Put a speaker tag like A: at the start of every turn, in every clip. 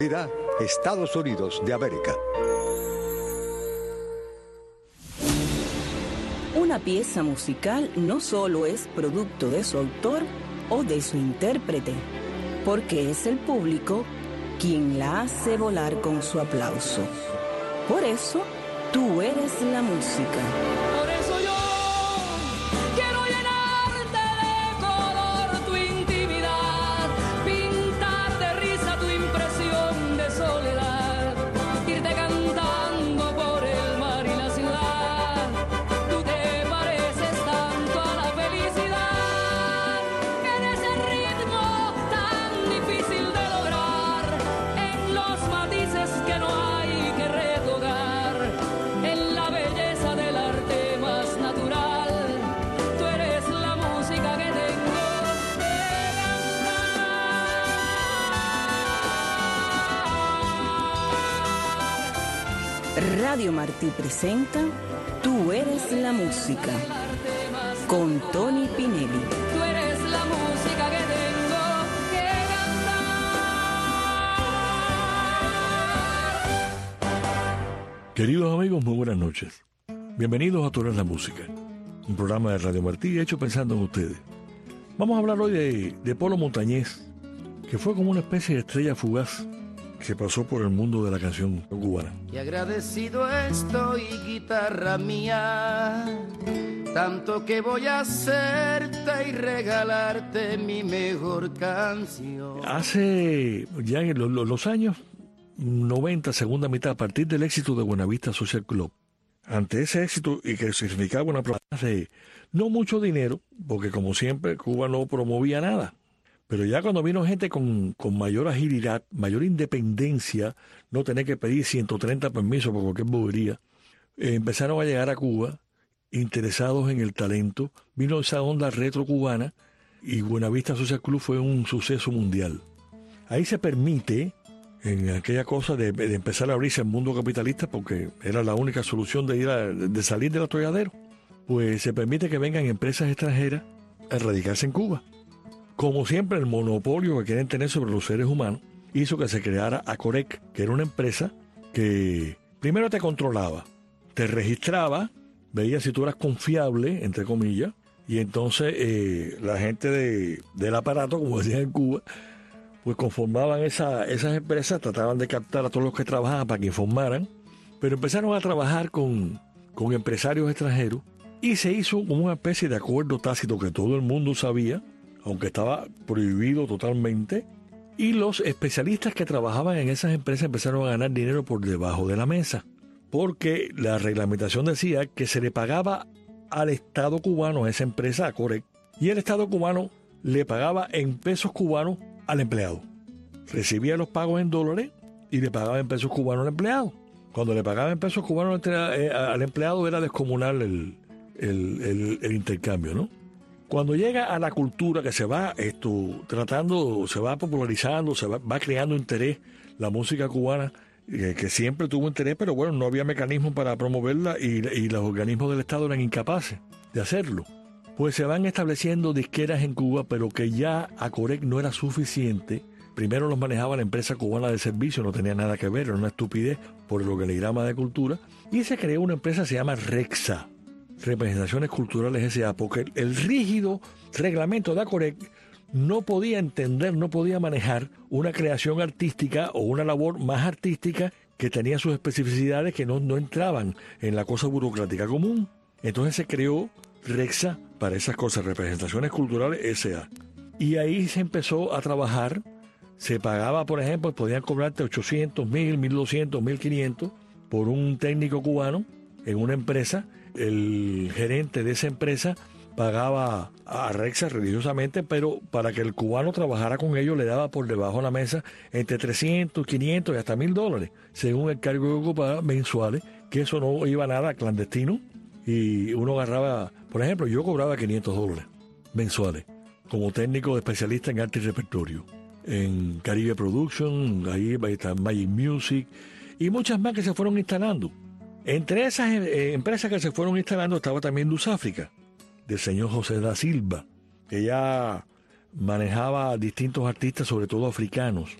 A: Estados Unidos de América.
B: Una pieza musical no solo es producto de su autor o de su intérprete, porque es el público quien la hace volar con su aplauso. Por eso, tú eres la música.
C: Por eso yo quiero llenarte de color tu intimidad, pintar de risa tu impresión de soledad, irte cantando por el mar y la ciudad. Tú te pareces tanto a la felicidad, en ese ritmo tan difícil de lograr, en los matices que no hay que retocar, en la belleza del arte más natural. Tú eres la música que tengo que
B: cantar. Radio Martí presenta Tú eres la música, con Tony Pinelli.
C: Tú eres la música que tengo que cantar.
D: Queridos amigos, muy buenas noches. Bienvenidos a Tú eres la música, un programa de Radio Martí hecho pensando en ustedes. Vamos a hablar hoy de Polo Montañés, que fue como una especie de estrella fugaz que pasó por el mundo de la canción cubana.
E: Y agradecido estoy, guitarra mía, tanto que voy a hacerte y regalarte mi mejor canción.
D: Hace ya en los años 90, segunda mitad, a partir del éxito de Buenavista Social Club, ante ese éxito y que significaba una promesa de no mucho dinero, porque como siempre Cuba no promovía nada, pero ya cuando vino gente con mayor agilidad, mayor independencia, no tener que pedir 130 permisos por cualquier bobería, empezaron a llegar a Cuba interesados en el talento, vino esa onda retro cubana y Buenavista Social Club fue un suceso mundial. Ahí se permite, en aquella cosa de empezar a abrirse al mundo capitalista, porque era la única solución de salir del atolladero, pues se permite que vengan empresas extranjeras a radicarse en Cuba. Como siempre, el monopolio que quieren tener sobre los seres humanos hizo que se creara Acorec, que era una empresa que primero te controlaba, te registraba, veía si tú eras confiable, entre comillas, y entonces la gente del aparato, como decían en Cuba, pues conformaban esas empresas, trataban de captar a todos los que trabajaban para que informaran, pero empezaron a trabajar con empresarios extranjeros y se hizo como una especie de acuerdo tácito que todo el mundo sabía, aunque estaba prohibido totalmente, y los especialistas que trabajaban en esas empresas empezaron a ganar dinero por debajo de la mesa, porque la reglamentación decía que se le pagaba al Estado cubano, a esa empresa, a Corec, y el Estado cubano le pagaba en pesos cubanos al empleado. Recibía los pagos en dólares y le pagaba en pesos cubanos al empleado. Cuando le pagaba en pesos cubanos al empleado era descomunal el intercambio, ¿no? Cuando llega a la cultura que se va tratando, se va popularizando, va creando interés, la música cubana, que siempre tuvo interés, pero bueno, no había mecanismos para promoverla y los organismos del Estado eran incapaces de hacerlo. Pues se van estableciendo disqueras en Cuba, pero que ya Acorec no era suficiente. Primero los manejaba la empresa cubana de servicio, no tenía nada que ver, era una estupidez por el organigrama de cultura. Y se creó una empresa que se llama REXA, Representaciones Culturales S.A., porque el rígido reglamento de Acorec no podía entender, no podía manejar una creación artística o una labor más artística que tenía sus especificidades que no entraban en la cosa burocrática común. Entonces se creó REXA para esas cosas, Representaciones Culturales S.A. Y ahí se empezó a trabajar, se pagaba, por ejemplo, podían cobrarte 800, 1000, 1200, 1500 por un técnico cubano en una empresa. El gerente de esa empresa pagaba a REXA religiosamente, pero para que el cubano trabajara con ellos le daba por debajo de la mesa entre 300, 500 y hasta $1000, según el cargo que ocupaba mensuales, que eso no iba nada clandestino. Y uno agarraba, por ejemplo, yo cobraba $500 mensuales como técnico especialista en arte y repertorio, en Caribe Production, ahí está Magic Music y muchas más que se fueron instalando. Entre esas empresas que se fueron instalando estaba también Luz África, del señor José da Silva, que ya manejaba a distintos artistas, sobre todo africanos.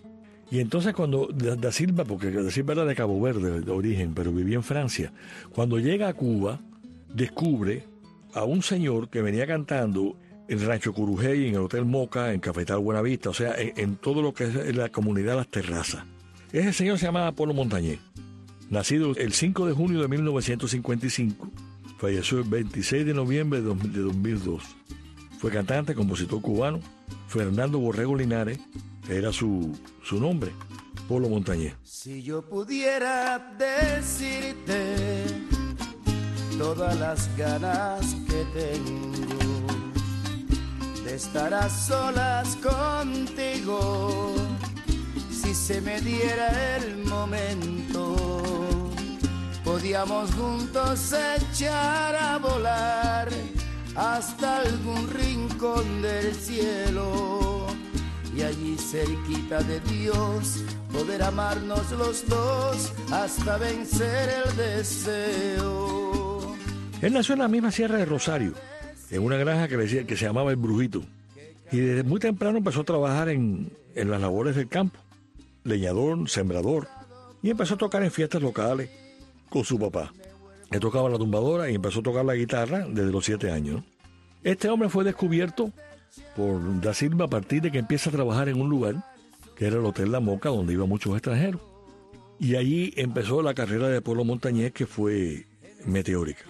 D: Y entonces cuando Da Silva, porque Da Silva era de Cabo Verde de origen, pero vivía en Francia, cuando llega a Cuba, descubre a un señor que venía cantando en el Rancho Curujey, en el Hotel Moca, en Cafetal Buenavista, o sea, en todo lo que es la comunidad Las Terrazas. Ese señor se llamaba Polo Montañés, nacido el 5 de junio de 1955, falleció el 26 de noviembre de 2002. Fue cantante, compositor cubano. Fernando Borrego Linares era su nombre, Polo Montañés.
E: Si yo pudiera decirte todas las ganas que tengo de estar a solas contigo, si se me diera el momento, podíamos juntos echar a volar hasta algún rincón del cielo y allí cerquita de Dios poder amarnos los dos hasta vencer el deseo.
D: Él nació en la misma Sierra de Rosario, en una granja que se llamaba El Brujito, y desde muy temprano empezó a trabajar en las labores del campo, leñador, sembrador, y empezó a tocar en fiestas locales con su papá. Él tocaba la tumbadora y empezó a tocar la guitarra desde los 7 años. Este hombre fue descubierto por Da Silva a partir de que empieza a trabajar en un lugar que era el Hotel La Moca, donde iban muchos extranjeros. Y allí empezó la carrera de Polo Montañés, que fue meteórica.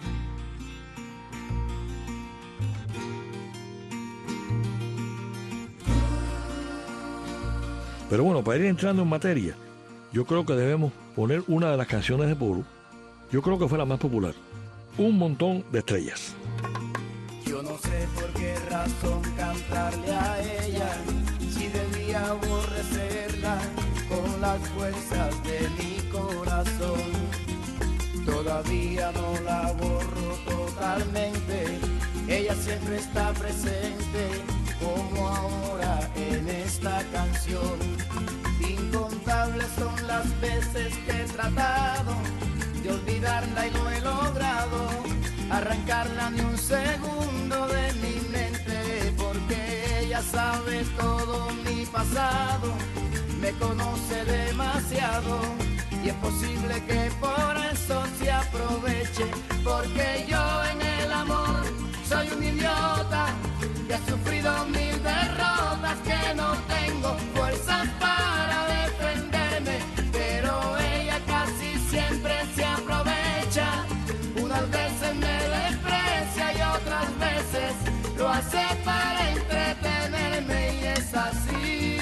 D: Pero bueno, para ir entrando en materia, yo creo que debemos poner una de las canciones de Polo. Yo creo que fue la más popular, Un Montón de Estrellas.
E: Yo no sé por qué razón cantarle a ella, si debía aborrecerla con las fuerzas de mi corazón. Todavía no la borro totalmente, ella siempre está presente, como ahora en esta canción. Incontables son las veces que he tratado de olvidarla y no he logrado arrancarla ni un segundo de mi mente, porque ella sabe todo mi pasado, me conoce demasiado y es posible que por eso se aproveche, porque yo en el amor soy un idiota que ha sufrido 1000 derrotas, que no tengo fuerzas para defenderme, pero ella casi siempre se aprovecha. Unas veces me desprecia y otras veces lo hace para entretenerme, y es así.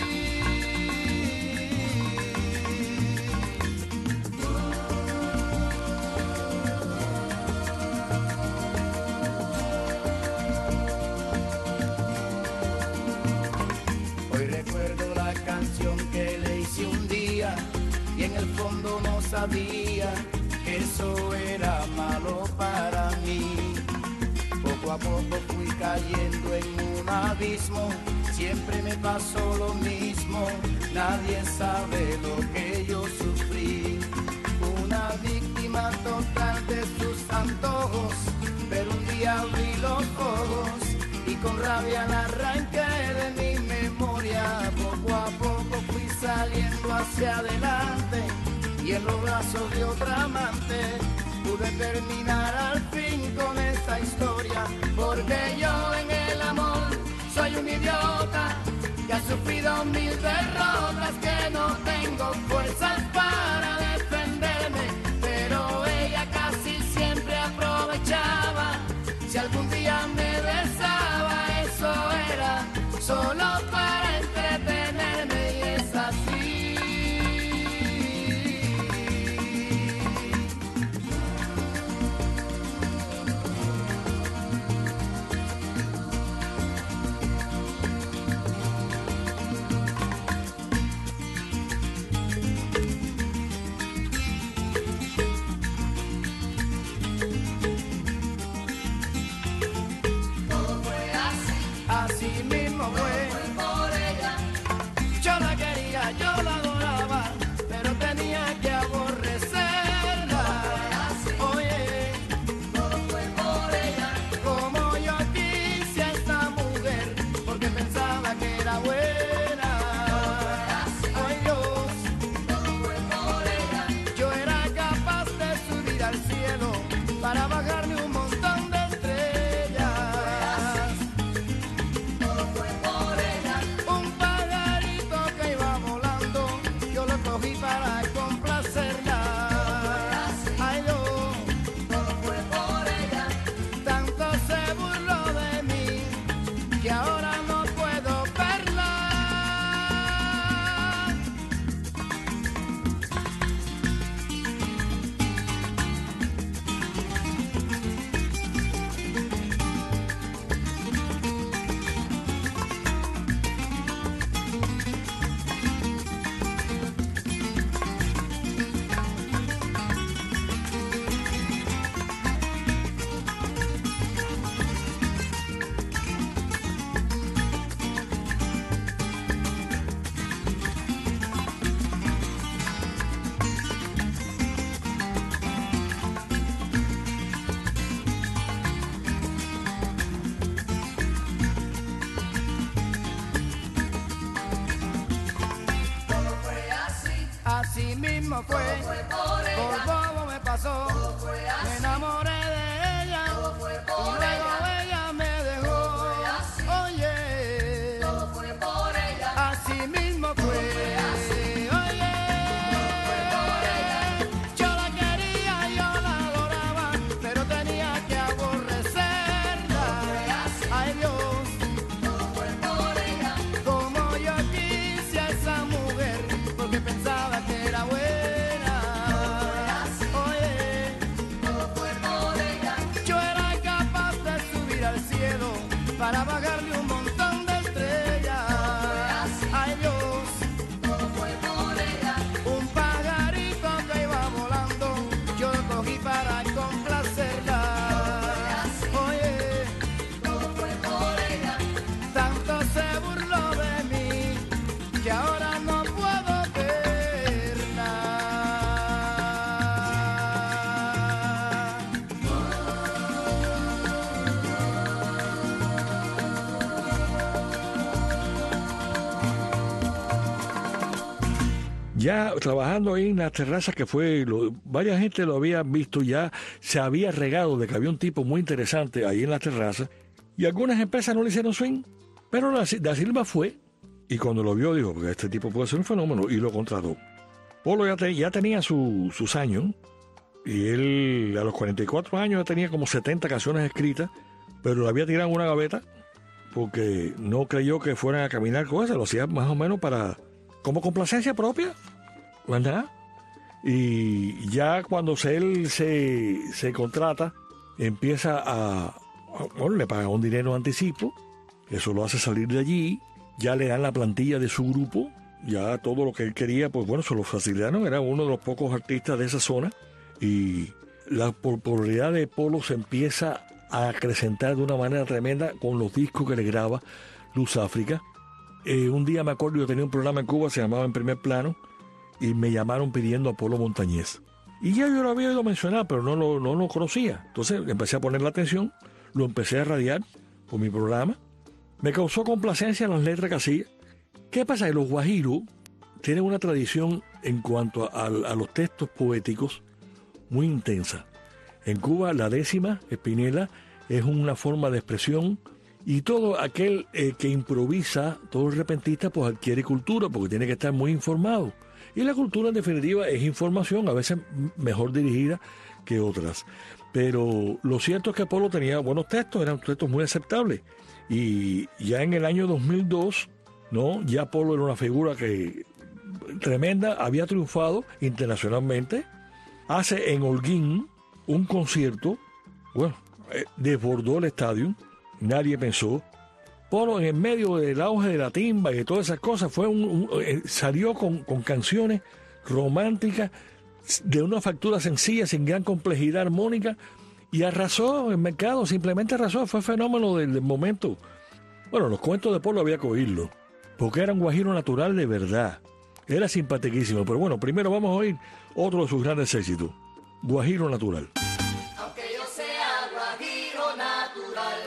E: Hoy recuerdo la canción que le hice un día y en el fondo no sabía que eso era malo para mí. Poco a poco fui cayendo en un abismo, siempre me pasó lo mismo, nadie sabe lo que yo sufrí. Una víctima total de sus antojos, pero un día abrí los ojos y con rabia la arranqué de mi memoria. Poco a poco fui saliendo hacia adelante y en los brazos de otra amante pude terminar al fin con esta historia, porque yo en el amor soy un idiota que ha sufrido 1000 derrotas, que no tengo fuerzas para defenderme, pero ella casi siempre aprovechaba. Si algún día me besaba, eso era solo para entretenerme, y es así. Así mismo fue, por bobo me pasó, me enamoré de ella y luego ella me dejó. Oye, así mismo fue. Oye, yo la quería, yo la adoraba, pero tenía que aborrecerla. Ay Dios, como yo quise a esa mujer, porque pensaba que era buena. Oye, yo era capaz de subir al cielo para bajarle un montón de estrellas. Ay Dios, un pajarito que iba volando, yo lo cogí para complacerla. Oye, tanto se burló de mí que ahora no puedo verla.
D: Ya trabajando ahí en la terraza que fue, varias gente lo había visto, ya se había regado de que había un tipo muy interesante ahí en la terraza y algunas empresas no le hicieron swing, pero Da Silva fue y cuando lo vio dijo, porque este tipo puede ser un fenómeno y lo contrató. Polo ya tenía sus años y él a los 44 años ya tenía como 70 canciones escritas, pero lo había tirado en una gaveta porque no creyó que fueran a caminar con eso, lo hacía más o menos como complacencia propia, ¿verdad? Y ya cuando él se contrata, empieza bueno, le paga un dinero de anticipo, eso lo hace salir de allí, ya le dan la plantilla de su grupo, ya todo lo que él quería, pues bueno, se lo facilitaron, era uno de los pocos artistas de esa zona, y la popularidad de Polo se empieza a acrecentar de una manera tremenda con los discos que le graba Luz África. Un día me acuerdo, yo tenía un programa en Cuba, se llamaba En Primer Plano, y me llamaron pidiendo a Polo Montañés. Y ya yo lo había oído mencionar, pero no lo conocía. Entonces empecé a poner la atención, lo empecé a radiar por mi programa. Me causó complacencia las letras que hacía. ¿Qué pasa? Que los guajiros tienen una tradición en cuanto a los textos poéticos muy intensa. En Cuba, la décima, Espinela, es una forma de expresión. Y todo aquel que improvisa, todo el repentista, pues adquiere cultura, porque tiene que estar muy informado. Y la cultura, en definitiva, es información, a veces mejor dirigida que otras. Pero lo cierto es que Polo tenía buenos textos, eran textos muy aceptables. Y ya en el año 2002, ¿no? Ya Polo era una figura tremenda, había triunfado internacionalmente. Hace en Holguín un concierto, bueno, desbordó el estadio. Nadie pensó. Polo en el medio del auge de la timba y de todas esas cosas salió con canciones románticas de una factura sencilla, sin gran complejidad armónica, y arrasó el mercado, simplemente arrasó, fue fenómeno del momento. Bueno, los cuentos de Polo había que oírlos, porque era un guajiro natural de verdad, era simpaticísimo. Pero bueno, primero vamos a oír otro de sus grandes éxitos, Guajiro Natural.
C: Aunque yo sea guajiro natural,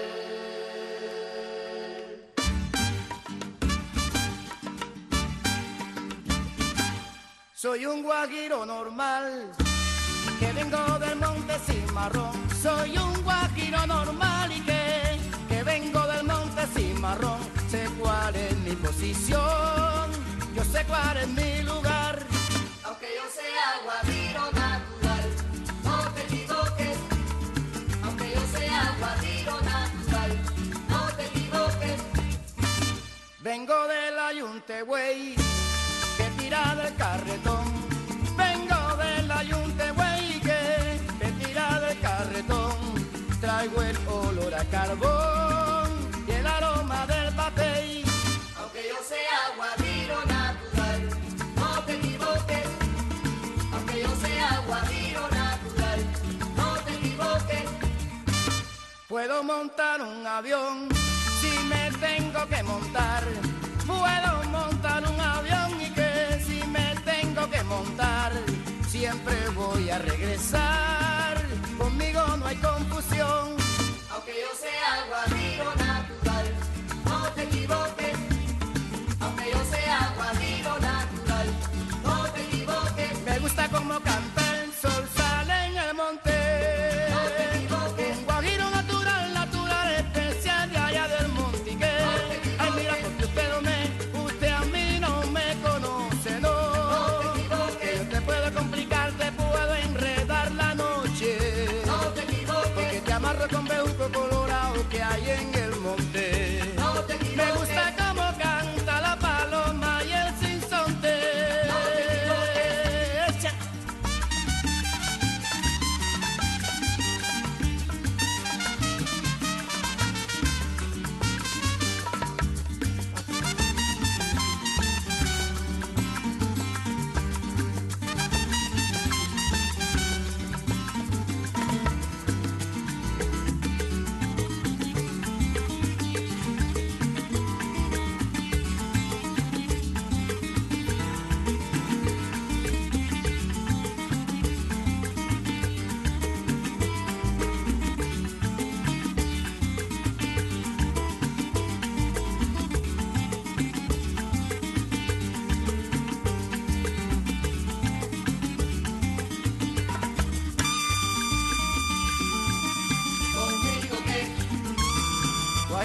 E: soy un guajiro normal, que vengo del monte Cimarrón. Soy un guajiro normal y que vengo del monte Cimarrón. Sé cuál es mi posición, yo sé cuál es mi lugar.
C: aunque yo sea guajiro natural, no te equivoques. Aunque yo sea guajiro natural, no te equivoques.
E: Vengo del Ayunte, güey, que tira del carretón. Vengo del Ayunte, güey, que tira del carretón. Traigo el olor a carbón y el aroma del batey.
C: Aunque yo sea guajiro natural, no te equivoques. Aunque yo sea guajiro natural, no te equivoques.
E: Puedo montar un avión si me tengo que montar. Puedo montar un avión y que si me tengo que montar, siempre voy a regresar. Conmigo no hay confusión.
C: Aunque yo sea guajiro natural, no te equivoques. Aunque yo sea guajiro natural, no te equivoques.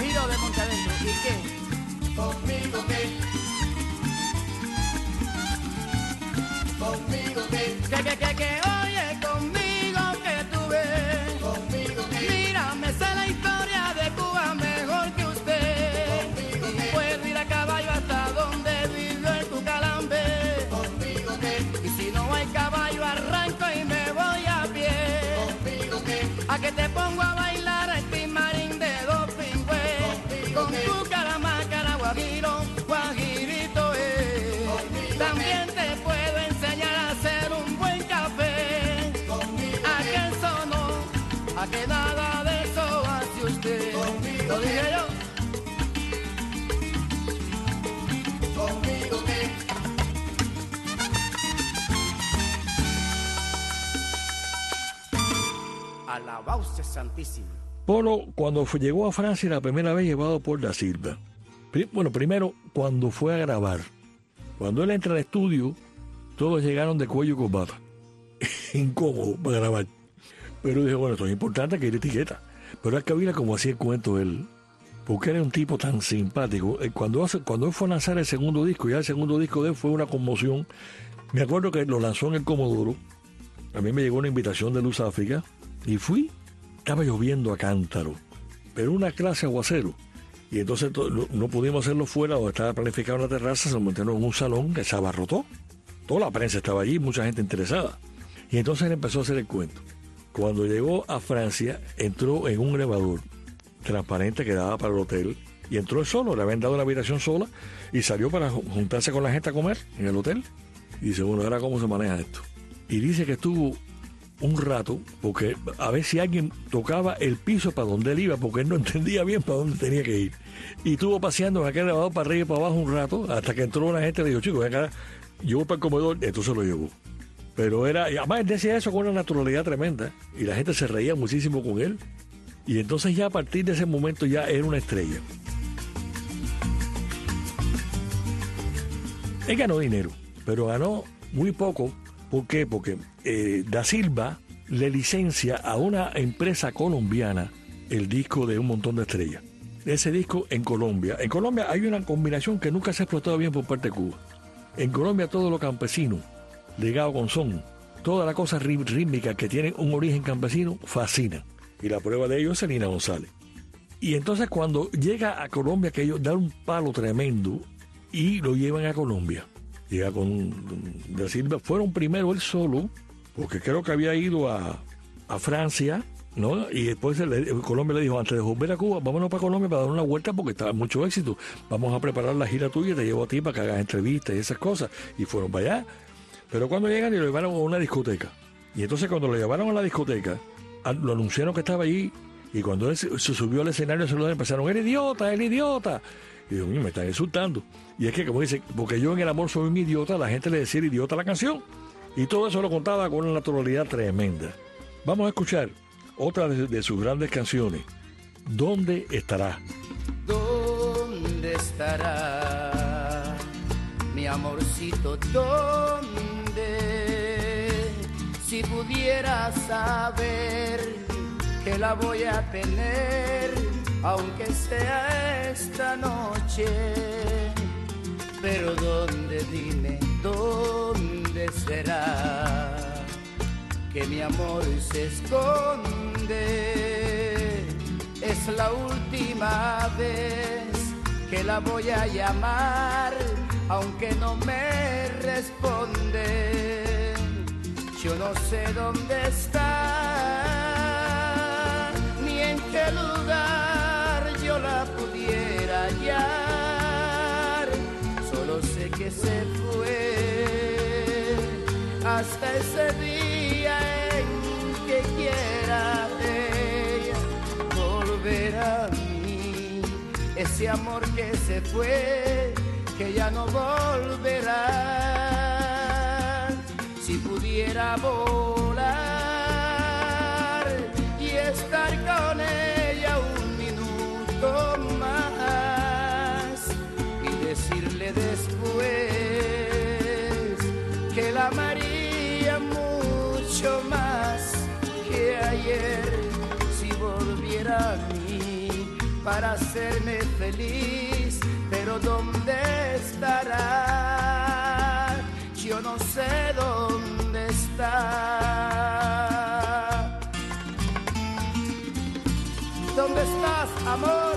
E: Guajiro de Montadentro. ¿Y qué? Conmigo qué. Conmigo qué. Que, oye, conmigo que tú ves. Conmigo qué. Mira, me sé la historia de Cuba mejor que usted. Conmigo qué. Puedo ir a caballo hasta donde vive el Cucalambe. Conmigo qué. Y si no hay caballo arranco y me voy a pie. Conmigo qué. A que te pongo a bailar el timarín de dos pingües. Con tu caramacara, guajiro, guajirito es. También te puedo enseñar a hacer un buen café. A que eso no, a que nada de eso hace usted. Lo dije yo. Conmigo que. Alabauce Santísimo.
D: Polo, cuando llegó a Francia la primera vez, llevado por Da Silva. Bueno, primero, cuando fue a grabar. Cuando él entra al estudio, todos llegaron de cuello y corbata. Incómodo para grabar. Pero dije, bueno, esto es importante que ir etiqueta. Pero es que había como hacía el cuento él. Porque era un tipo tan simpático. Cuando él fue a lanzar el segundo disco, ya el segundo disco de él fue una conmoción. Me acuerdo que lo lanzó en el Comodoro. A mí me llegó una invitación de Luz África. Y fui. Estaba lloviendo a cántaro. Pero una clase aguacero. Y entonces no pudimos hacerlo fuera donde estaba planificado en la terraza, se lo montaron en un salón que se abarrotó. Toda la prensa estaba allí, mucha gente interesada. Y entonces él empezó a hacer el cuento. Cuando llegó a Francia, entró en un elevador transparente que daba para el hotel. Y entró él solo, le habían dado una habitación sola y salió para juntarse con la gente a comer en el hotel. Y dice, bueno, ahora cómo se maneja esto. Y dice que estuvo un rato, porque a ver si alguien tocaba el piso para donde él iba, porque él no entendía bien para dónde tenía que ir. Y estuvo paseando en aquel elevador para arriba y para abajo un rato, hasta que entró una gente y le dijo, chico, ven acá, yo voy para el comedor, entonces lo llevó. Pero era, y además él decía eso con una naturalidad tremenda, y la gente se reía muchísimo con él. Y entonces ya a partir de ese momento ya era una estrella. Él ganó dinero, pero ganó muy poco. ¿Por qué? Porque Da Silva le licencia a una empresa colombiana el disco de Un Montón de Estrellas. Ese disco en Colombia. En Colombia hay una combinación que nunca se ha explotado bien por parte de Cuba. En Colombia todo lo campesino, ligado con son, toda la cosa rítmica que tiene un origen campesino, fascina. Y la prueba de ello es Selena González. Y entonces cuando llega a Colombia, que ellos dan un palo tremendo y lo llevan a Colombia. Llega con Da Silva, fueron primero él solo, porque creo que había ido a Francia, ¿no? Y después Colombia le dijo, antes de volver a Cuba, vámonos para Colombia para dar una vuelta porque estaba mucho éxito. Vamos a preparar la gira tuya, te llevo a ti para que hagas entrevistas y esas cosas. Y fueron para allá. Pero cuando llegan, lo llevaron a una discoteca. Y entonces cuando lo llevaron a la discoteca, lo anunciaron que estaba allí. Y cuando él se subió al escenario, empezaron, ¡el idiota, el idiota! Y digo, me están insultando. Y es que, como dice, porque yo en el amor soy un idiota, la gente le decía idiota a la canción. Y todo eso lo contaba con una naturalidad tremenda. Vamos a escuchar otra de sus grandes canciones. ¿Dónde estará?
E: ¿Dónde estará mi amorcito? ¿Dónde? Si pudiera saber que la voy a tener, aunque sea esta noche. Pero ¿dónde? Dime, ¿dónde será que mi amor se esconde? Es la última vez que la voy a llamar, aunque no me responde. Yo no sé dónde está, ni en qué lugar yo la pudiera hallar. Solo sé que se fue hasta ese día en que quiera ella volver a mí. Ese amor que se fue, que ya no volverá. Si pudiera volar y estar con ella un minuto más y decirle después que la amaría mucho más que ayer, si volviera a mí para hacerme feliz, pero ¿dónde estará? Yo no sé dónde está. ¿Dónde estás, amor?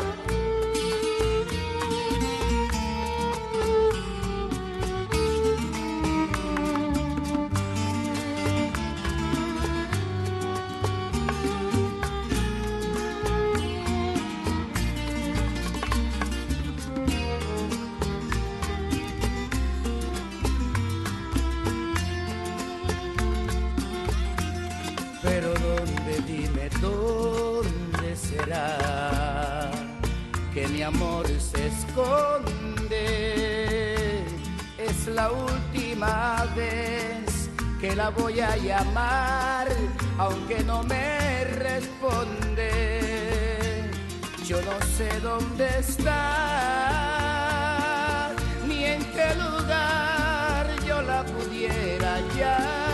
E: Pero ¿dónde? Dime, ¿dónde será que mi amor se esconde? Es la última vez que la voy a llamar, aunque no me responde. Yo no sé dónde está, ni en qué lugar yo la pudiera hallar.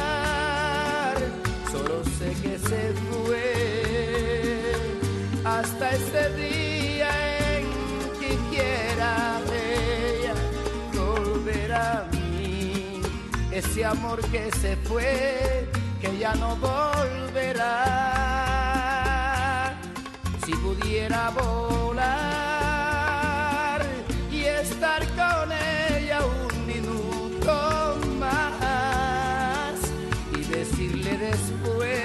E: Solo sé que se fue hasta ese día en que quiera ella volver a mí. Ese amor que se fue, que ya no volverá. Si pudiera volar y estar con ella un minuto más y decirle después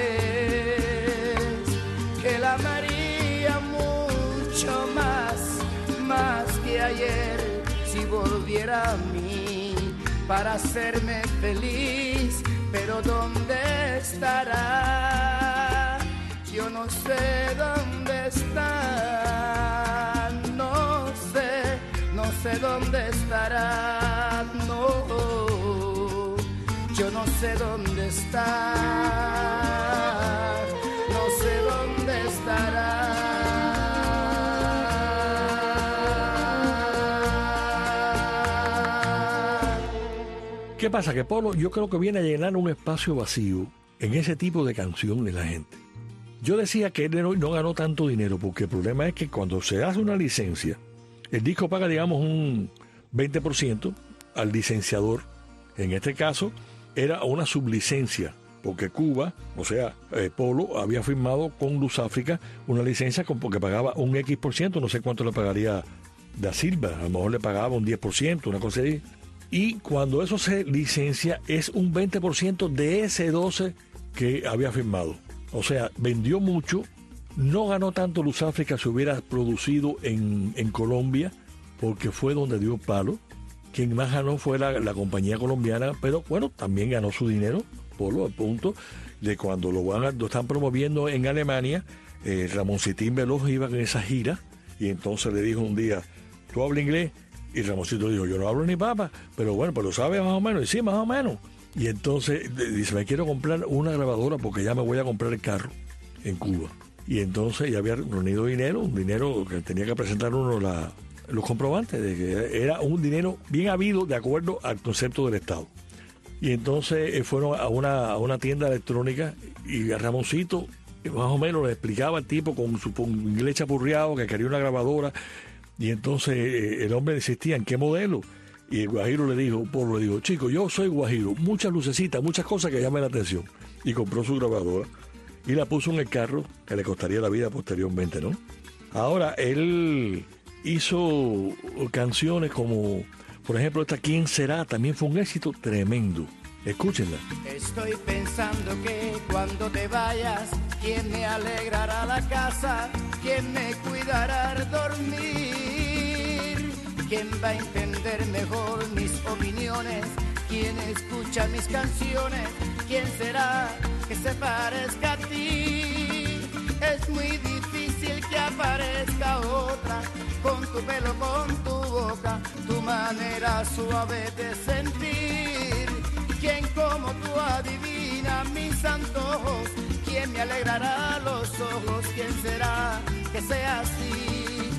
E: que la amaría mucho más que ayer, si volviera a mí para hacerme feliz, pero ¿dónde estará? Yo no sé dónde está, no sé dónde estará, no, yo no sé dónde está, no sé dónde estará.
D: ¿Qué pasa? Que Polo, yo creo que viene a llenar un espacio vacío en ese tipo de canción de la gente. Yo decía que él no ganó tanto dinero porque el problema es que cuando se hace una licencia, el disco paga, digamos, un 20% al licenciador. En este caso, era una sublicencia, porque Cuba, o sea, Polo, había firmado con Luz África una licencia porque pagaba un X%, no sé cuánto le pagaría Da Silva, a lo mejor le pagaba un 10%, una cosa así. Y cuando eso se licencia, es un 20% de ese 12% que había firmado. O sea, vendió mucho, no ganó tanto Luz África si hubiera producido en Colombia, porque fue donde dio palo. Quien más ganó fue la compañía colombiana, pero bueno, también ganó su dinero, Polo, al punto de cuando lo están promoviendo en Alemania, Ramoncitín Veloz iba en esa gira, y entonces le dijo un día, ¿tú hablas inglés? Y Ramoncito dijo, yo no hablo ni papa, pero bueno, pero ¿sabes más o menos? Y sí, más o menos. Y entonces dice, me quiero comprar una grabadora porque ya me voy a comprar el carro en Cuba. Y entonces ya había reunido dinero, un dinero que tenía que presentar uno los comprobantes, de que era un dinero bien habido de acuerdo al concepto del Estado. Y entonces fueron a una tienda electrónica y a Ramoncito más o menos le explicaba al tipo con su inglés chapurreado que quería una grabadora. Y entonces el hombre insistía en qué modelo. Y el guajiro le dijo, Polo le dijo, chico, yo soy guajiro, muchas lucecitas, muchas cosas que llamen la atención. Y compró su grabadora y la puso en el carro, que le costaría la vida posteriormente, ¿no? Ahora, él hizo canciones como, por ejemplo, esta ¿Quién será? También fue un éxito tremendo. Escúchenla.
E: Estoy pensando que cuando te vayas, ¿quién me alegrará la casa? ¿Quién me cuidará al dormir? ¿Quién va a entender mejor mis opiniones? ¿Quién escucha mis canciones? ¿Quién será que se parezca a ti? Es muy difícil que aparezca otra, con tu pelo, con tu boca, tu manera suave de sentir. ¿Quién como tú adivina mis antojos? ¿Quién me alegrará los ojos? ¿Quién será que sea así?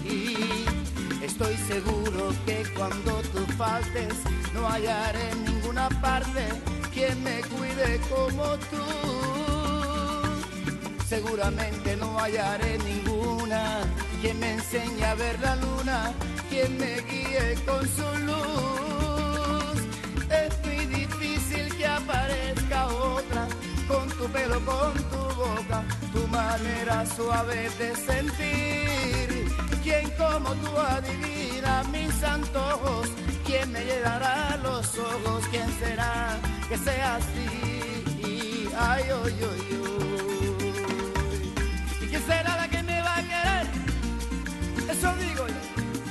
E: Estoy seguro que cuando tú faltes no hallaré en ninguna parte quien me cuide como tú. Seguramente no hallaré ninguna quien me enseñe a ver la luna, quien me guíe con su luz. Es muy difícil que aparezca otra, con tu pelo, con tu boca, tu manera suave de sentir. Quien como tú adivina mis antojos, quien me llenará los ojos, quién será que sea así. Ay, oy, oy, oy. ¿Y quién será la que me va a querer? Eso digo yo.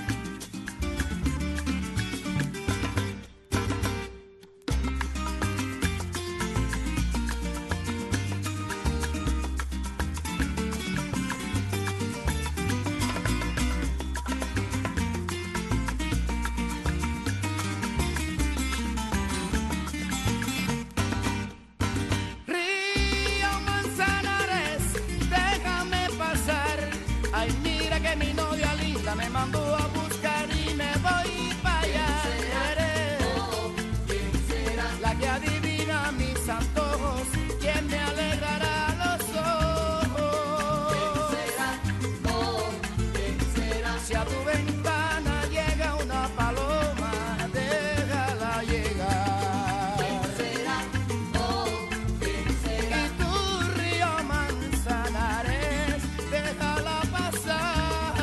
E: Me mandó a buscar y me voy para allá. ¿Quién será? La que adivina mis antojos, quien me alegrará los ojos. ¿Quién será? ¿Quién será? Si a tu ventana llega una paloma, déjala llegar. ¿Quién será? ¿Quién será? Y tu río Manzanares, déjala pasar.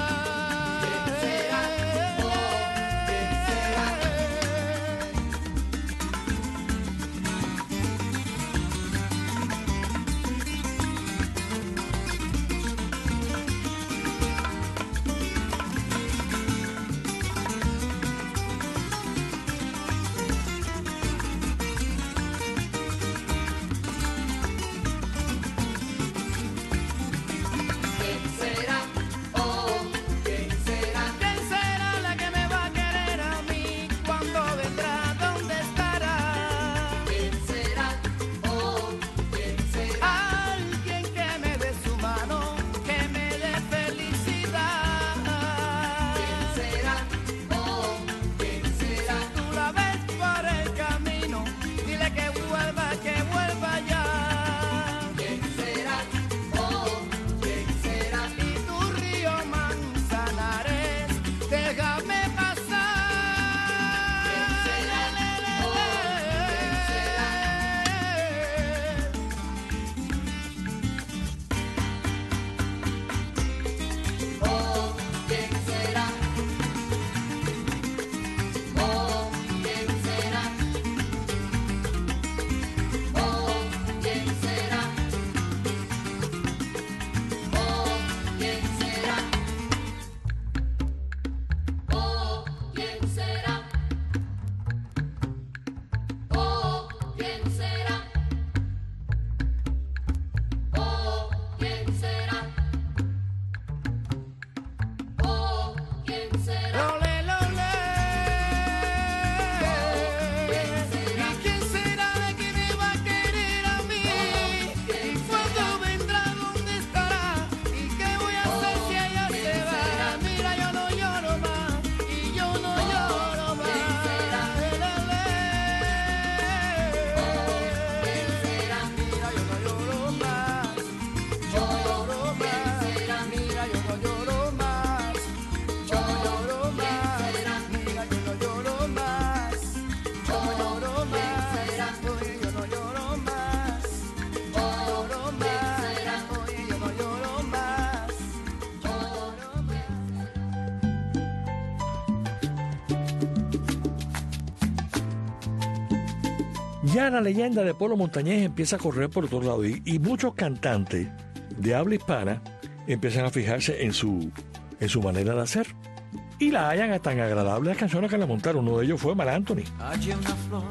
D: Ya la leyenda de Polo Montañés empieza a correr por otro lado y muchos cantantes de habla hispana empiezan a fijarse en su manera de hacer y la hallan tan agradable las canciones que la montaron. Uno de ellos fue Mar Anthony.
A: Hallé una flor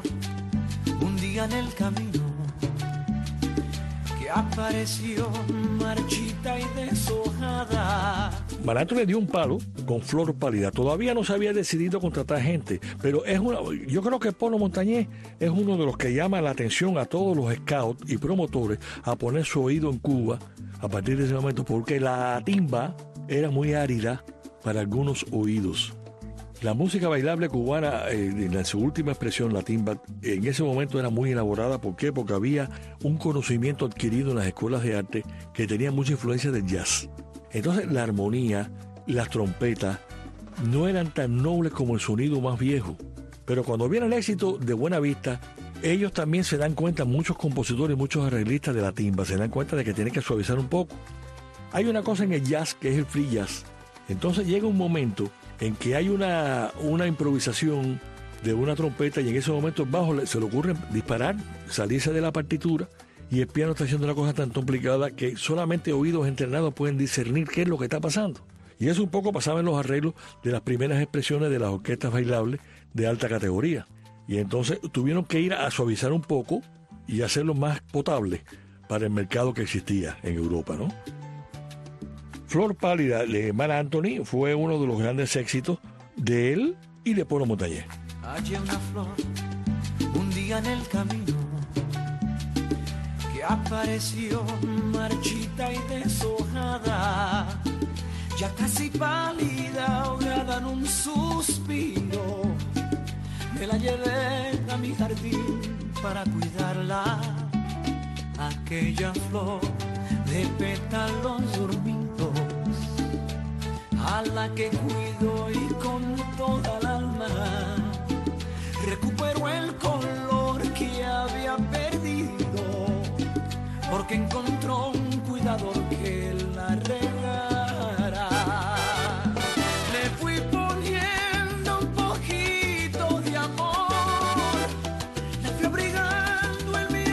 A: un día en el camino que apareció marchita y deshojada.
D: Mar Anthony le dio un palo con Flor Pálida. Todavía no se había decidido contratar gente, pero yo creo que Polo Montañés es uno de los que llama la atención a todos los scouts y promotores a poner su oído en Cuba a partir de ese momento, porque la timba era muy árida para algunos oídos. La música bailable cubana, en su última expresión, la timba, en ese momento era muy elaborada. ¿Por qué? Porque había un conocimiento adquirido en las escuelas de arte que tenía mucha influencia del jazz. Entonces la armonía las trompetas no eran tan nobles como el sonido más viejo. Pero cuando viene el éxito de Buena Vista, ellos también se dan cuenta, muchos compositores, muchos arreglistas de la timba, se dan cuenta de que tienen que suavizar un poco. Hay una cosa en el jazz que es el free jazz. Entonces llega un momento en que hay una improvisación de una trompeta y en ese momento el bajo se le ocurre disparar, salirse de la partitura y el piano está haciendo una cosa tan complicada que solamente oídos entrenados pueden discernir qué es lo que está pasando. Y eso un poco pasaba en los arreglos de las primeras expresiones de las orquestas bailables de alta categoría. Y entonces tuvieron que ir a suavizar un poco y hacerlo más potable para el mercado que existía en Europa, ¿no? Flor Pálida de Marc Anthony fue uno de los grandes éxitos de él y de Polo Montañés.
A: Hallé una flor un día en el camino que apareció marchita y deshojada, ya casi pálida, ahogada en un suspiro. Me la llevé a mi jardín para cuidarla, aquella flor de pétalos dormidos, a la que cuido y con toda el alma recupero el color que había perdido, porque encontró un cuidador que la regara. Le fui poniendo un poquito de amor, la fui abrigando en mi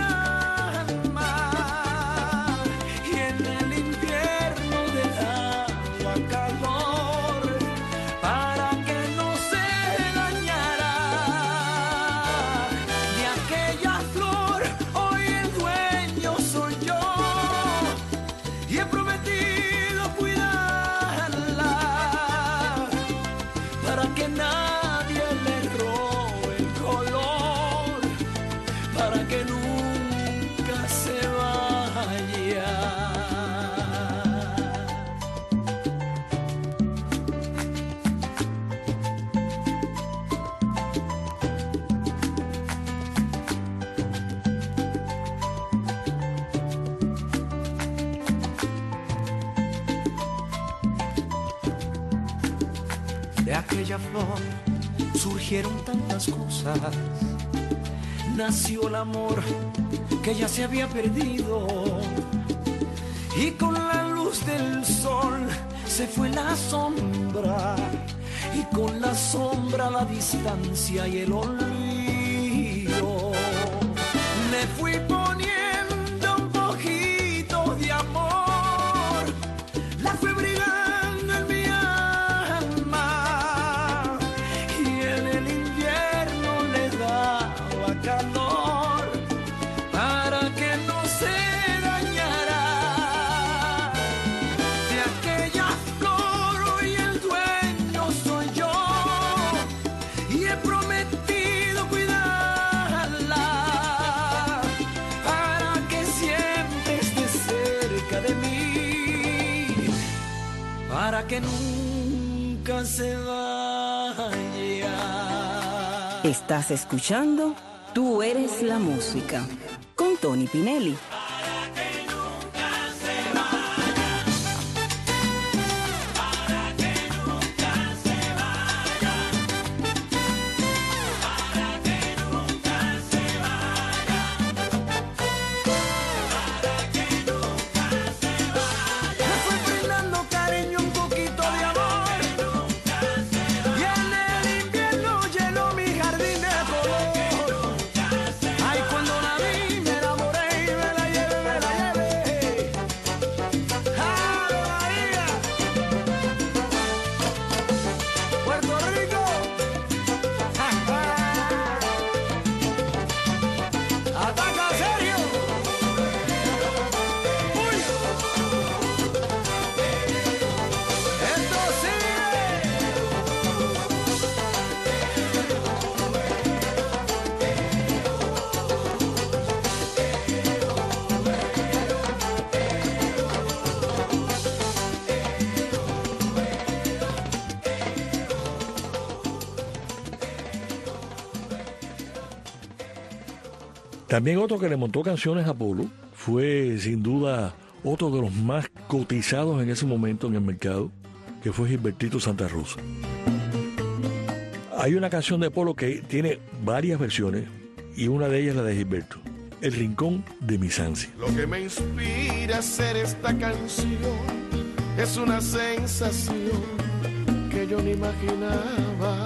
A: alma, y en el invierno le daba calor para que no se dañara. De aquella flor hoy el dueño soy yo, y he prometido cuidarla para que nadie le robe el color, para que nunca se vaya. De aquella flor surgieron tantas cosas, nació el amor que ya se había perdido, y con la luz del sol se fue la sombra, y con la sombra la distancia y el olvido. Le fui poniendo un poquito de amor, la fui brigando en mi alma, y en el invierno le daba calor para que no se dañara. De aquella flor hoy el dueño soy yo, y he prometido cuidarla para que siempre esté cerca de mí, para que nunca se vaya.
B: Estás escuchando Tú eres la música con Tony Pinelli.
A: Le fui brindando cariño, un poquito de amor, y en el invierno llenó mi jardín de color. Ay, cuando la vi me enamoré y me la llevé, me la llevé. ¡Ah, María! Puerto Rico. Ataca, Sergio. Uy. Esto sigue.
D: También otro que le montó canciones a Polo fue sin duda otro de los más cotizados en ese momento en el mercado, que fue Gilbertito Santa Rosa. Hay una canción de Polo que tiene varias versiones y una de ellas la de Gilberto, El Rincón de mis ansias.
F: Lo que me inspira a hacer esta canción es una sensación que yo ni imaginaba,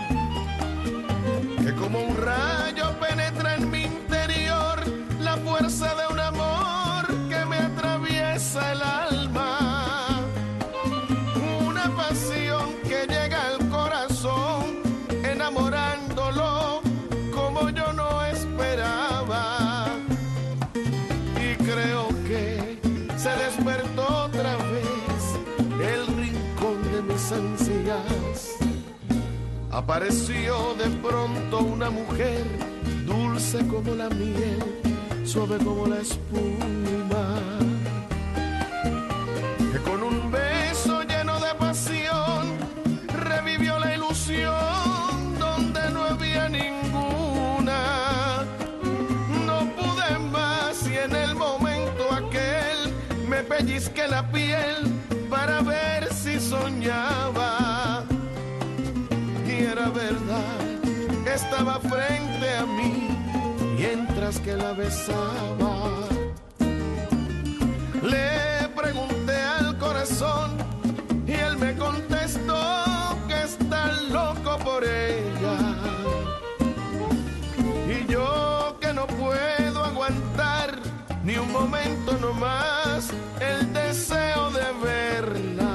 F: que como un rayo penetra en mi interior la fuerza de un amor que me atraviesa el alma, una pasión que llega al corazón enamorándolo como yo no esperaba, y creo que se despertó otra vez el rincón de mis ansias. Apareció de pronto una mujer dulce como la miel, suave como la espuma, que con un beso lleno de pasión revivió la ilusión donde no había ninguna. No pude más y en el momento aquel me pellizqué la piel para ver si soñaba. Y era verdad, estaba frente a mí mientras que la besaba. Le pregunté al corazón y él me contestó que está loco por ella. Y yo que no puedo aguantar ni un momento nomás el deseo de verla.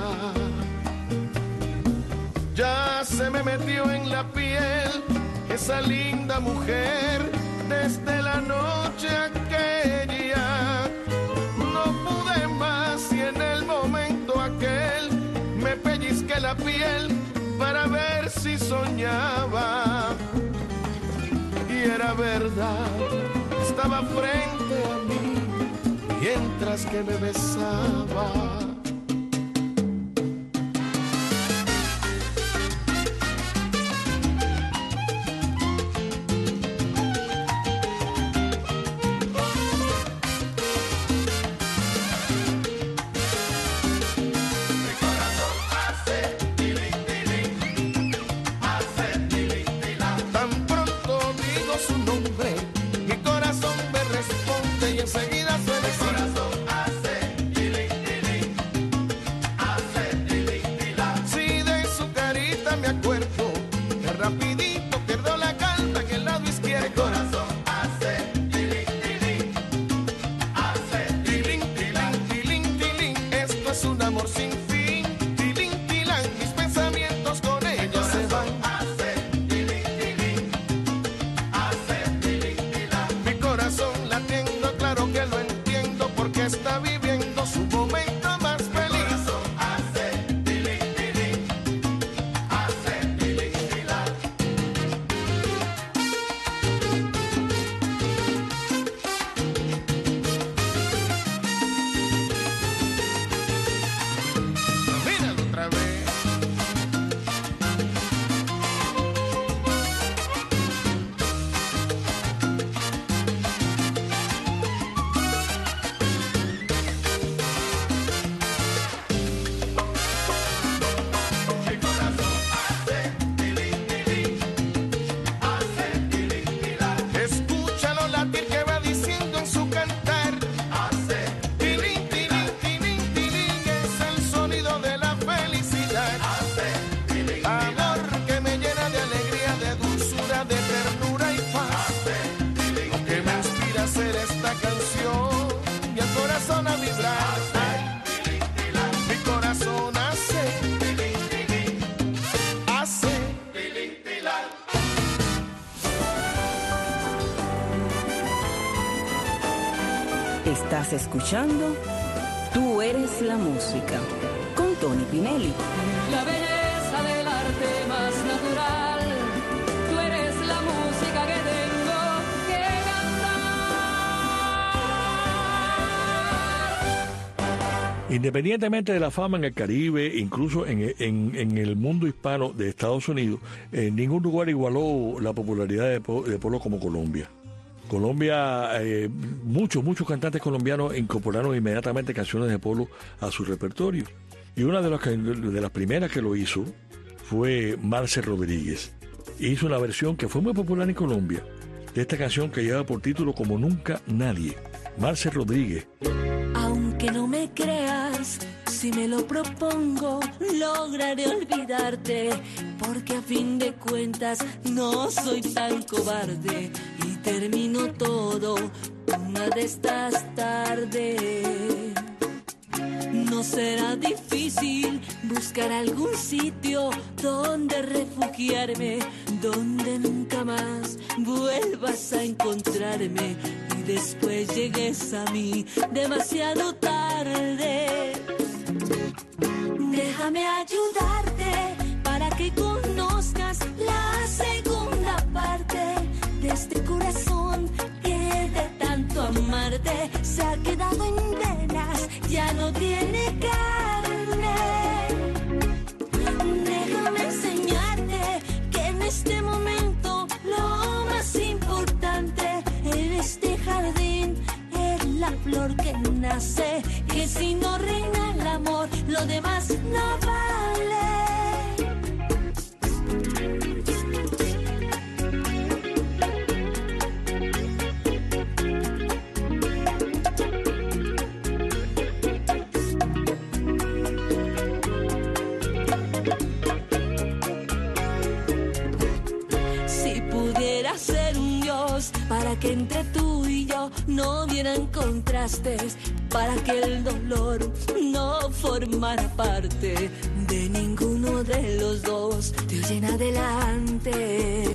F: Ya se me metió en la piel esa linda mujer desde la noche aquella. No pude más y en el momento aquel me pellizqué la piel para ver si soñaba. Y era verdad, estaba frente a mí mientras que me besaba.
B: Estás escuchando Tú eres la música con Tony Pinelli.
C: La belleza del arte más natural, tú eres la música que tengo que cantar.
D: Independientemente de la fama en el Caribe, incluso en el mundo hispano de Estados Unidos, en ningún lugar igualó la popularidad de Polo como Colombia. Colombia, muchos cantantes colombianos incorporaron inmediatamente canciones de Polo a su repertorio. Y una de las primeras que lo hizo fue Marce Rodríguez. Hizo una versión que fue muy popular en Colombia de esta canción que lleva por título Como Nunca Nadie. Marce Rodríguez.
C: Aunque no me creas, si me lo propongo, lograré olvidarte, porque a fin de cuentas no soy tan cobarde y termino todo una de estas tardes. No será difícil buscar algún sitio donde refugiarme, donde nunca más vuelvas a encontrarme y después llegues a mí demasiado tarde. Déjame ayudarte para que conozcas la segunda parte de este corazón que de tanto amarte se ha quedado en venas, ya no tiene carne. Déjame enseñarte que en este momento lo más importante en este jardín es la flor que nace, que si no reina el amor, lo demás no vale. Para que entre tú y yo no hubieran contrastes, para que el dolor no formara parte de ninguno de los dos de hoy en adelante.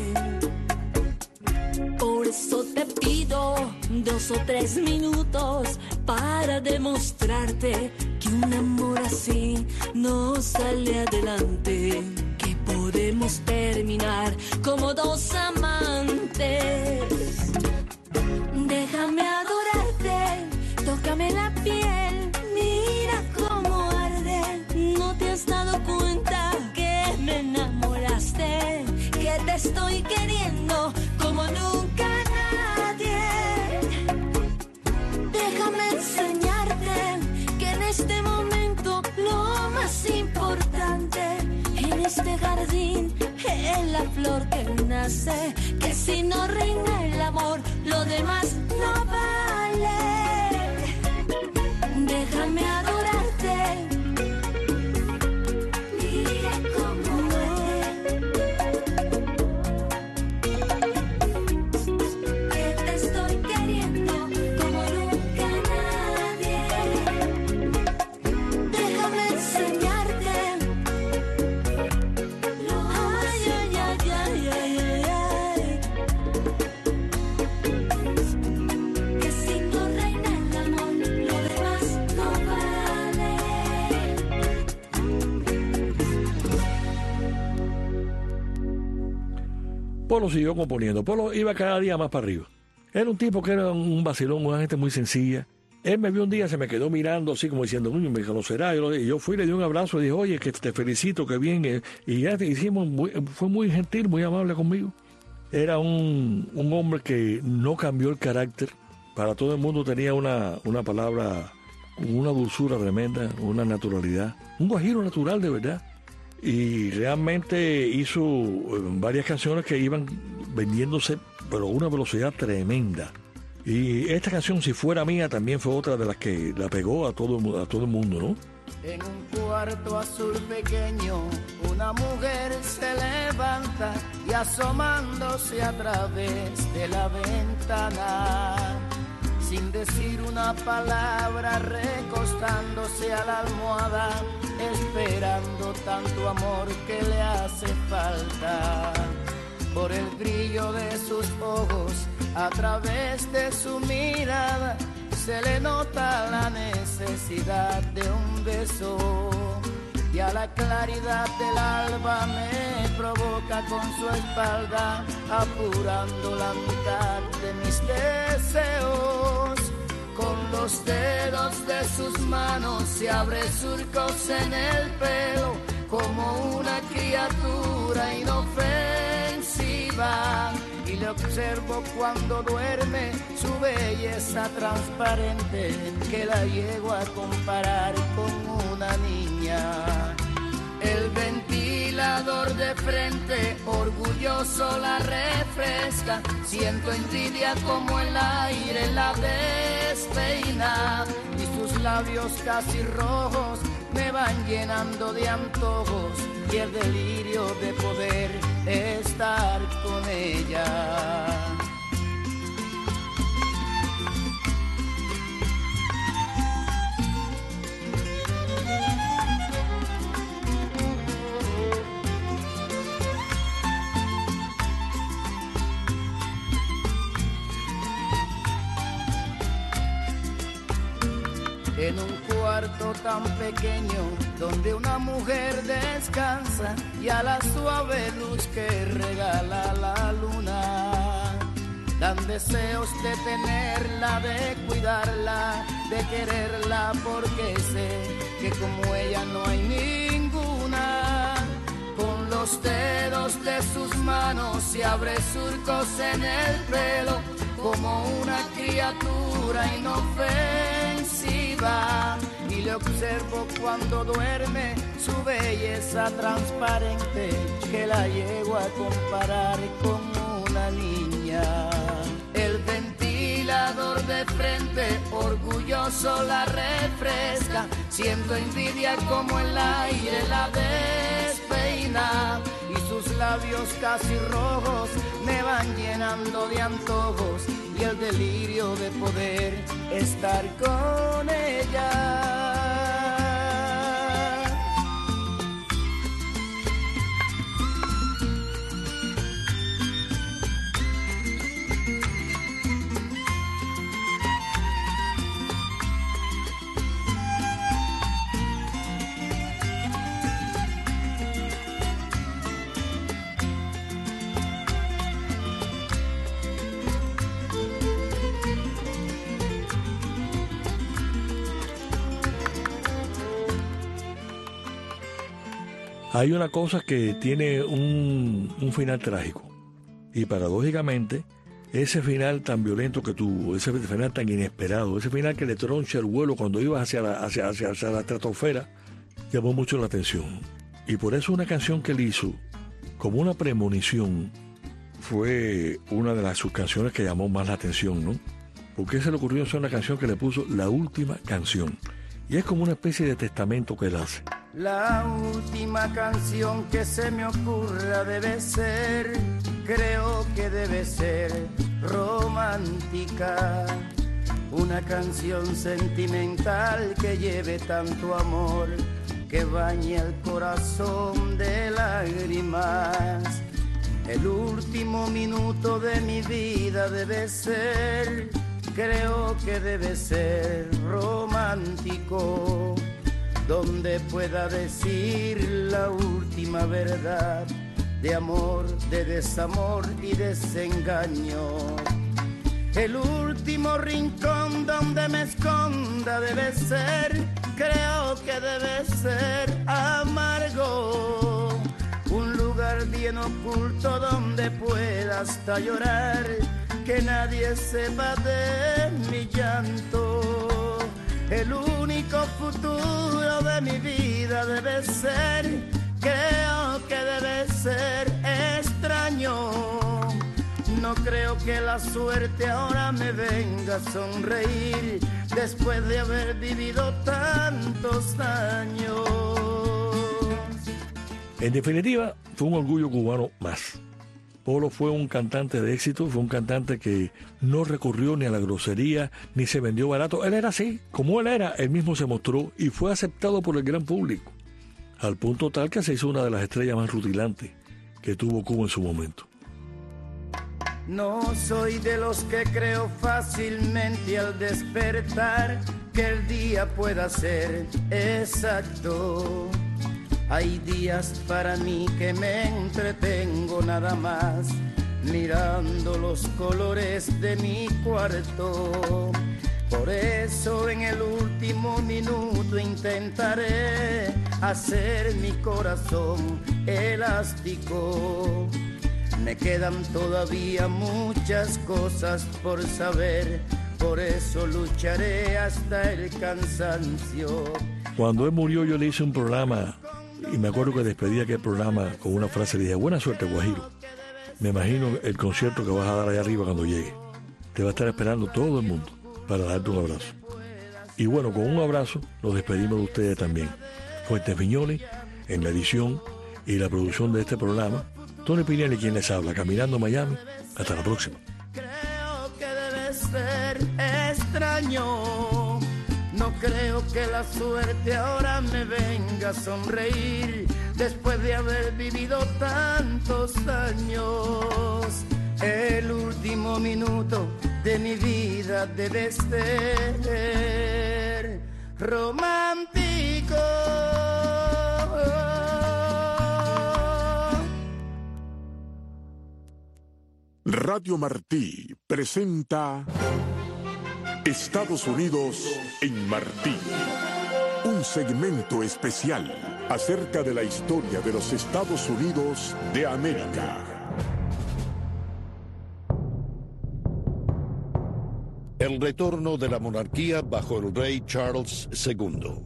C: Por eso te pido 2 o 3 minutos para demostrarte que un amor así no sale adelante, que podemos terminar como 2 amantes. Déjame adorarte, tócame la piel, mira cómo arde. ¿No te has dado cuenta que me enamoraste? Que te estoy queriendo como nunca nadie. Déjame enseñarte que en este momento lo más importante en este jardín es la flor que nace, que si no reina el amor, lo demás no vale. Déjame adorarte, mira cómo que te estoy queriendo como nunca nadie. Déjame enseñarte. Ay, ay, ay, ay, ay, ay. Que si no reina el amor, lo demás no vale.
D: Polo siguió componiendo. Polo iba cada día más para arriba. Era un tipo que era un vacilón, una gente muy sencilla. Él me vio un día, se me quedó mirando así como diciendo, me conocerá. Y yo fui, le di un abrazo y dije, oye, que te felicito, que bien. Y ya fue muy gentil, muy amable conmigo. Era un hombre que no cambió el carácter. Para todo el mundo tenía una palabra, una dulzura tremenda, una naturalidad. Un guajiro natural de verdad. Y realmente hizo varias canciones que iban vendiéndose, pero a una velocidad tremenda. Y esta canción, Si Fuera Mía, también fue otra de las que la pegó a todo el mundo, ¿no?
E: En un cuarto azul pequeño, una mujer se levanta y asomándose a través de la ventana, sin decir una palabra, recostándose a la almohada, esperando tanto amor que le hace falta. Por el brillo de sus ojos, a través de su mirada, se le nota la necesidad de un beso. Y a la claridad del alba me provoca con su espalda, apurando la mitad de mis deseos. Con los dedos de sus manos se abre surcos en el pelo, como una criatura inofensiva. Y le observo cuando duerme su belleza transparente, que la llego a comparar con una niña. El ventilador de frente, orgulloso la refresca, siento envidia como el aire la despeina, y sus labios casi rojos me van llenando de antojos, y el delirio de poder estar con ella. En un cuarto tan pequeño donde una mujer descansa, y a la suave luz que regala la luna, dan deseos de tenerla, de cuidarla, de quererla, porque sé que como ella no hay ninguna. Con los dedos de sus manos se abre surcos en el pelo, como una criatura inofensiva, y le observo cuando duerme su belleza transparente, que la llego a comparar con una niña. El ventilador de frente, orgulloso la refresca, siento envidia como el aire la despeina, y sus labios casi rojos me van llenando de antojos, y el delirio de poder estar con ella.
D: Hay una cosa que tiene un final trágico, y paradójicamente ese final tan violento que tuvo, ese final tan inesperado, ese final que le troncha el vuelo cuando iba hacia la estratosfera, llamó mucho la atención. Y por eso una canción que él hizo como una premonición fue una de sus canciones que llamó más la atención, ¿no? Porque se le ocurrió hacer una canción que le puso La Última Canción, y es como una especie de testamento que él hace.
E: La última canción que se me ocurra debe ser, creo que debe ser romántica, una canción sentimental que lleve tanto amor, que bañe el corazón de lágrimas. El último minuto de mi vida debe ser, creo que debe ser romántico, donde pueda decir la última verdad de amor, de desamor y desengaño. El último rincón donde me esconda debe ser, creo que debe ser amargo, un lugar bien oculto donde pueda hasta llorar, que nadie sepa de mi llanto. El único futuro de mi vida debe ser, creo que debe ser extraño. No creo que la suerte ahora me venga a sonreír después de haber vivido tantos años.
D: En definitiva, fue un orgullo cubano más. Polo fue un cantante de éxito, fue un cantante que no recurrió ni a la grosería, ni se vendió barato. Él era así, como él era, él mismo se mostró y fue aceptado por el gran público, al punto tal que se hizo una de las estrellas más rutilantes que tuvo Cuba en su momento.
E: No soy de los que creo fácilmente al despertar que el día pueda ser exacto. Hay días para mí que me entretengo nada más mirando los colores de mi cuarto. Por eso en el último minuto intentaré hacer mi corazón elástico. Me quedan todavía muchas cosas por saber, por eso lucharé hasta el cansancio.
D: Cuando él murió yo le hice un programa y me acuerdo que despedí aquel programa con una frase, le dije: buena suerte, Guajiro. Me imagino el concierto que vas a dar allá arriba cuando llegue. Te va a estar esperando todo el mundo para darte un abrazo. Y bueno, con un abrazo nos despedimos de ustedes también. Fuentes Viñoles en la edición y la producción de este programa. Tony Pinelli quien les habla, Caminando Miami. Hasta la próxima.
E: Creo que debe ser extraño. No creo que la suerte ahora me venga a sonreír después de haber vivido tantos años. El último minuto de mi vida debe ser romántico.
G: Radio Martí presenta Estados Unidos en Martí, un segmento especial acerca de la historia de los Estados Unidos de América.
H: El retorno de la monarquía bajo el rey Charles II.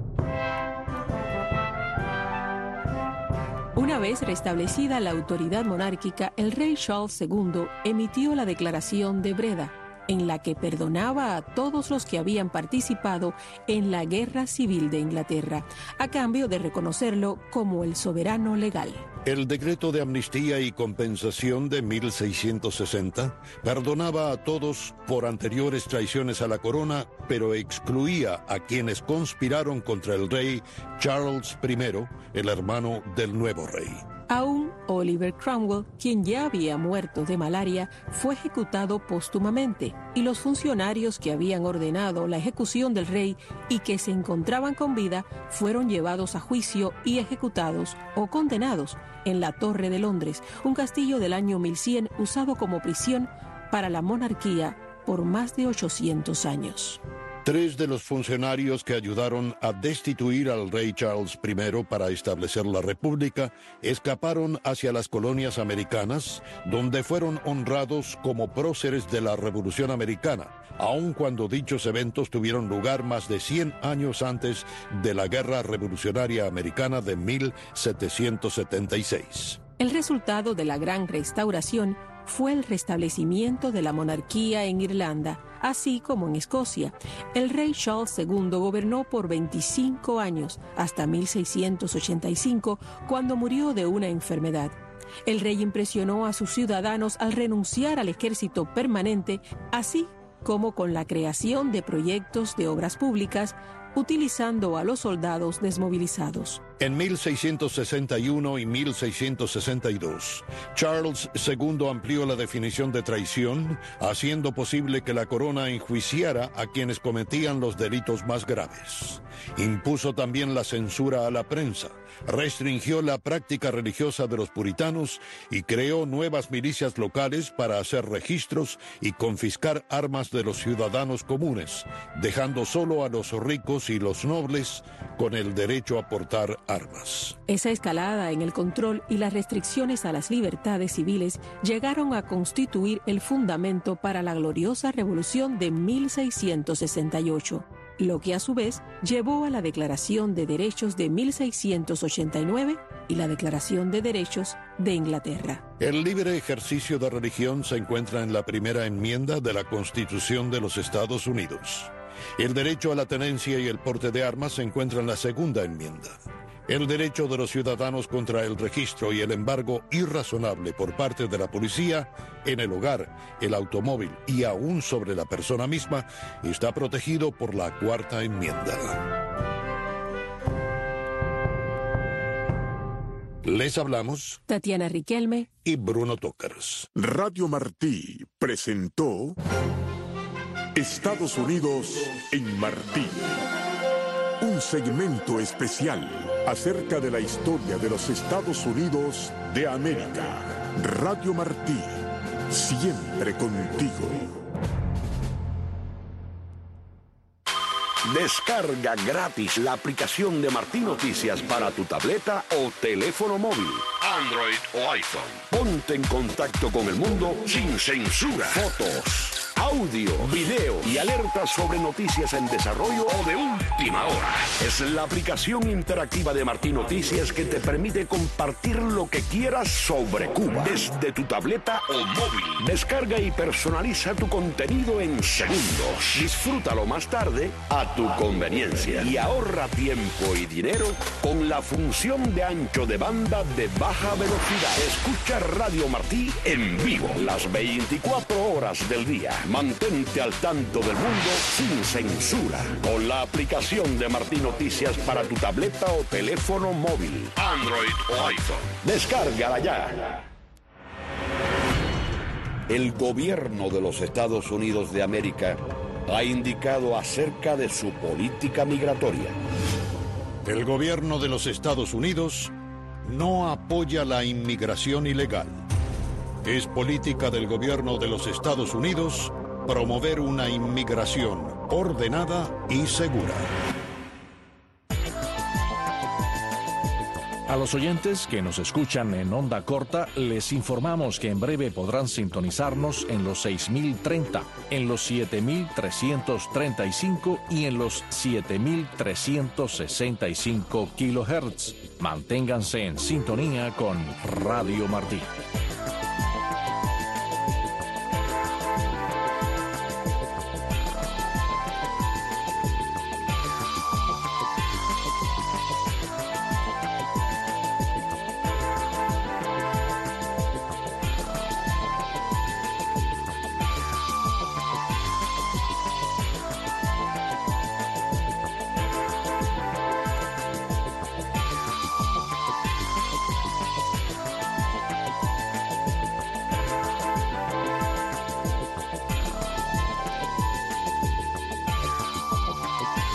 I: Una vez restablecida la autoridad monárquica, el rey Charles II emitió la Declaración de Breda, en la que perdonaba a todos los que habían participado en la Guerra Civil de Inglaterra, a cambio de reconocerlo como el soberano legal.
H: El decreto de amnistía y compensación de 1660 perdonaba a todos por anteriores traiciones a la corona, pero excluía a quienes conspiraron contra el rey Charles I, el hermano del nuevo rey.
I: Aún Oliver Cromwell, quien ya había muerto de malaria, fue ejecutado póstumamente, y los funcionarios que habían ordenado la ejecución del rey y que se encontraban con vida fueron llevados a juicio y ejecutados o condenados en la Torre de Londres, un castillo del año 1100 usado como prisión para la monarquía por más de 800 años.
H: 3 de los funcionarios que ayudaron a destituir al rey Charles I para establecer la República escaparon hacia las colonias americanas, donde fueron honrados como próceres de la Revolución Americana, aun cuando dichos eventos tuvieron lugar más de 100 años antes de la Guerra Revolucionaria Americana de 1776.
I: El resultado de la Gran Restauración fue el restablecimiento de la monarquía en Irlanda, así como en Escocia. El rey Charles II gobernó por 25 años, hasta 1685, cuando murió de una enfermedad. El rey impresionó a sus ciudadanos al renunciar al ejército permanente, así como con la creación de proyectos de obras públicas, utilizando a los soldados desmovilizados.
H: En 1661 y 1662, Charles II amplió la definición de traición, haciendo posible que la corona enjuiciara a quienes cometían los delitos más graves. Impuso también la censura a la prensa, restringió la práctica religiosa de los puritanos y creó nuevas milicias locales para hacer registros y confiscar armas de los ciudadanos comunes, dejando solo a los ricos y los nobles con el derecho a portar armas.
I: Esa escalada en el control y las restricciones a las libertades civiles llegaron a constituir el fundamento para la gloriosa Revolución de 1668, lo que a su vez llevó a la Declaración de Derechos de 1689 y la Declaración de Derechos de Inglaterra.
H: El libre ejercicio de religión se encuentra en la primera enmienda de la Constitución de los Estados Unidos. El derecho a la tenencia y el porte de armas se encuentra en la segunda enmienda. El derecho de los ciudadanos contra el registro y el embargo irrazonable por parte de la policía en el hogar, el automóvil y aún sobre la persona misma está protegido por la cuarta enmienda. Les hablamos
I: Tatiana Riquelme
H: y Bruno Tócaros.
G: Radio Martí presentó Estados Unidos en Martí, un segmento especial acerca de la historia de los Estados Unidos de América. Radio Martí, siempre contigo.
J: Descarga gratis la aplicación de Martí Noticias para tu tableta o teléfono móvil, Android o iPhone. Ponte en contacto con el mundo sin censura. Fotos, audio, video y alertas sobre noticias en desarrollo o de última hora. Es la aplicación interactiva de Martí Noticias que te permite compartir lo que quieras sobre Cuba desde tu tableta o móvil. Descarga y personaliza tu contenido en segundos. Disfrútalo más tarde a tu conveniencia y ahorra tiempo y dinero con la función de ancho de banda de baja velocidad. Escucha Radio Martí en vivo las 24 horas del día. Mantente al tanto del mundo sin censura con la aplicación de Martí Noticias para tu tableta o teléfono móvil, Android o iPhone. Descárgala ya. El gobierno de los Estados Unidos de América ha indicado acerca de su política migratoria.
H: El gobierno de los Estados Unidos no apoya la inmigración ilegal. Es política del gobierno de los Estados Unidos promover una inmigración ordenada y segura.
K: A los oyentes que nos escuchan en onda corta, les informamos que en breve podrán sintonizarnos en los 6030, en los 7335 y en los 7365 kHz. Manténganse en sintonía con Radio Martí.